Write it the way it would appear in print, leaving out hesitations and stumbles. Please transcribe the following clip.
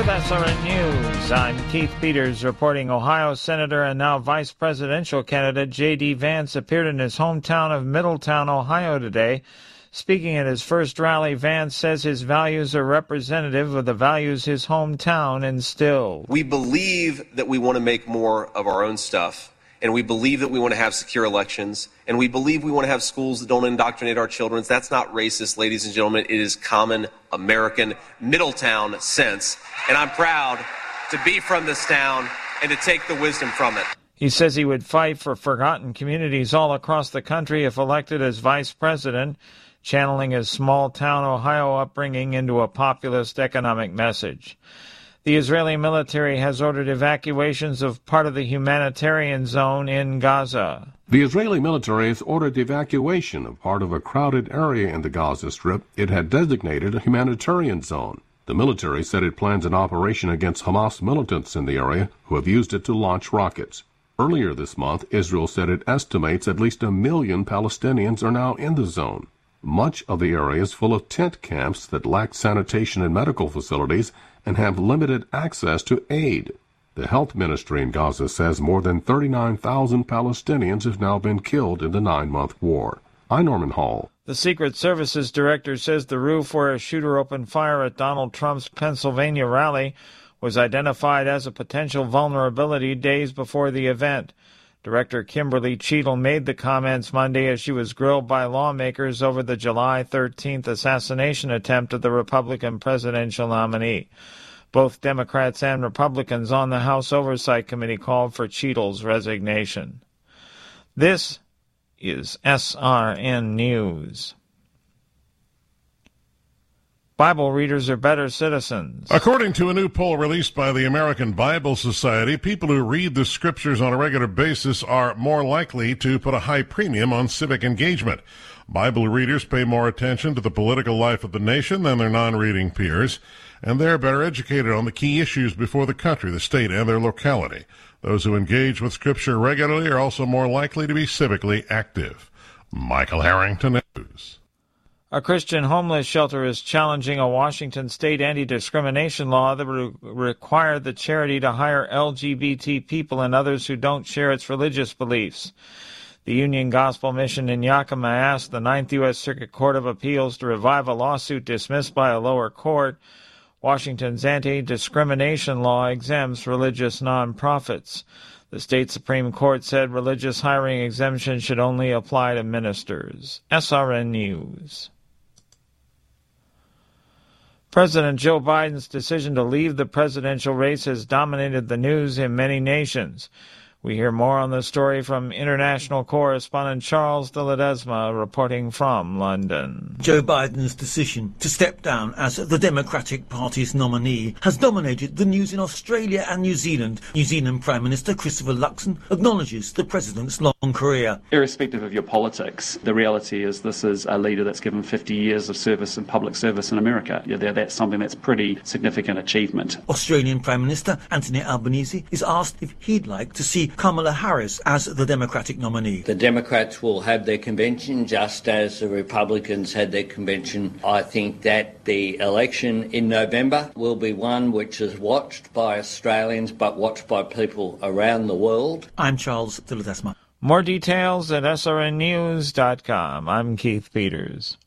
With SRN News, I'm Keith Peters reporting. Ohio Senator and now Vice Presidential candidate J.D. Vance appeared in his hometown of Middletown, Ohio today. Speaking at his first rally, Vance says his values are representative of the values his hometown instilled. We believe that we want to make more of our own stuff, and we believe that we want to have secure elections, and we believe we want to have schools that don't indoctrinate our children. That's not racist, ladies and gentlemen. It is common American Middletown sense, and I'm proud to be from this town and to take the wisdom from it. He says he would fight for forgotten communities all across the country if elected as vice president, channeling his small-town Ohio upbringing into a populist economic message. The Israeli military has ordered evacuations of part of the humanitarian zone in Gaza. The Israeli military has ordered evacuation of part of a crowded area in the Gaza Strip it had designated a humanitarian zone. The military said it plans an operation against Hamas militants in the area who have used it to launch rockets. Earlier this month, Israel said it estimates at least 1 million Palestinians are now in the zone. Much of the area is full of tent camps that lack sanitation and medical facilities and have limited access to aid. The health ministry in Gaza says more than 39,000 Palestinians have now been killed in the 9-month war. I'm Norman Hall. The Secret Services director says the roof where a shooter opened fire at Donald Trump's Pennsylvania rally was identified as a potential vulnerability days before the event. Director Kimberly Cheadle made the comments Monday as she was grilled by lawmakers over the July 13th assassination attempt of the Republican presidential nominee. Both Democrats and Republicans on the House Oversight Committee called for Cheadle's resignation. This is SRN News. Bible readers are better citizens. According to a new poll released by the American Bible Society, people who read the scriptures on a regular basis are more likely to put a high premium on civic engagement. Bible readers pay more attention to the political life of the nation than their non-reading peers, and they're better educated on the key issues before the country, the state, and their locality. Those who engage with Scripture regularly are also more likely to be civically active. Michael Harrington News. A Christian homeless shelter is challenging a Washington state anti-discrimination law that would require the charity to hire LGBT people and others who don't share its religious beliefs. The Union Gospel Mission in Yakima asked the 9th U.S. Circuit Court of Appeals to revive a lawsuit dismissed by a lower court. Washington's anti-discrimination law exempts religious nonprofits. The state Supreme Court said religious hiring exemptions should only apply to ministers. SRN News. President Joe Biden's decision to leave the presidential race has dominated the news in many nations. We hear more on the story from international correspondent Charles de Ledesma reporting from London. Joe Biden's decision to step down as the Democratic Party's nominee has dominated the news in Australia and New Zealand. New Zealand Prime Minister Christopher Luxon acknowledges the president's long career. Irrespective of your politics, the reality is this is a leader that's given 50 years of service and public service in America. That's something that's pretty significant achievement. Australian Prime Minister Anthony Albanese is asked if he'd like to see Kamala Harris as the Democratic nominee. The Democrats will have their convention just as the Republicans had their convention. I think that the election in November will be one which is watched by Australians but watched by people around the world. I'm Charles de Ledesma. More details at srnnews.com. I'm Keith Peters.